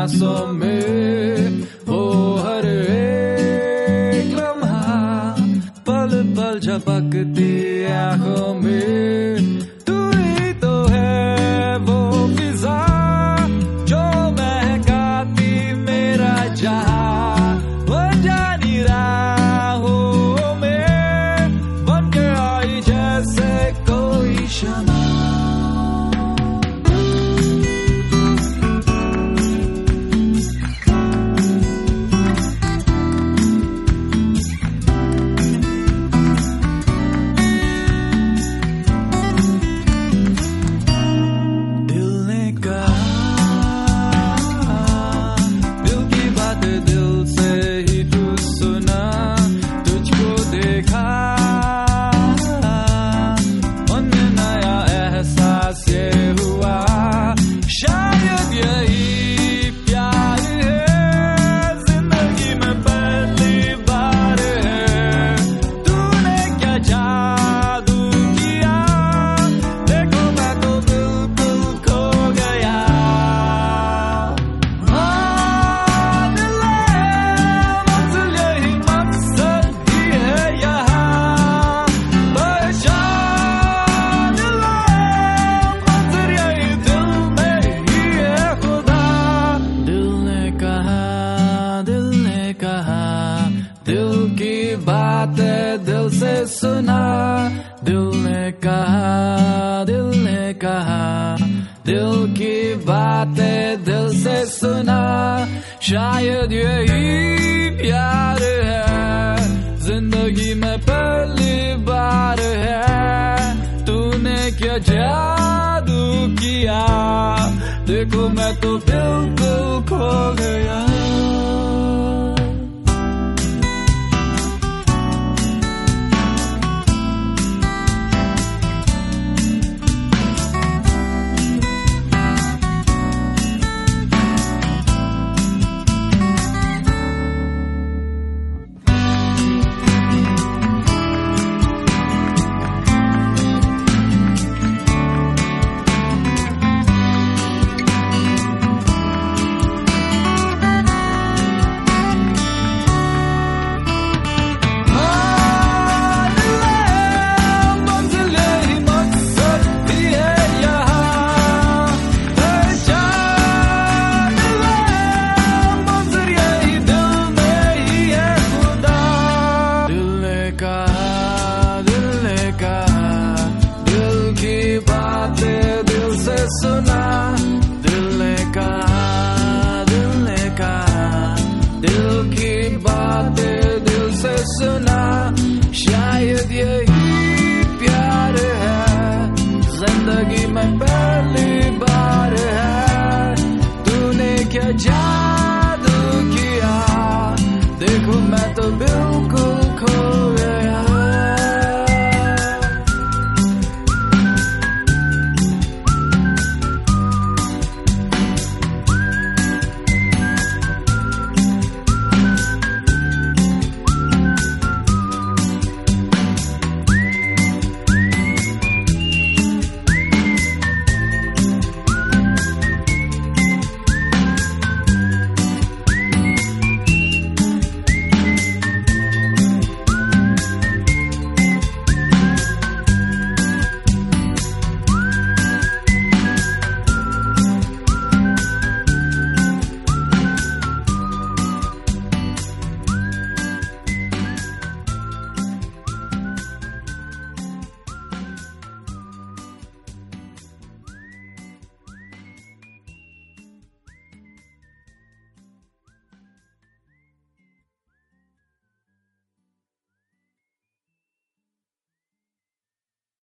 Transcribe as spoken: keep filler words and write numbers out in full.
सांसों में हो हर एक लम्हा, पल पल झपकती आँखों में तू ही तो है वो फिजा जो महकाती मेरा जहां। वो जानी राहों में बन के आई जैसे कोई शमा। दिल की बातें दिल से सुना, दिल ने कहा, दिल ने कहा, दिल की बातें दिल से सुना। शायद यही प्यार है, जिंदगी में पहली बार है। तूने क्या जादू किया, देखो मैं तो बिल्कुल खो गया।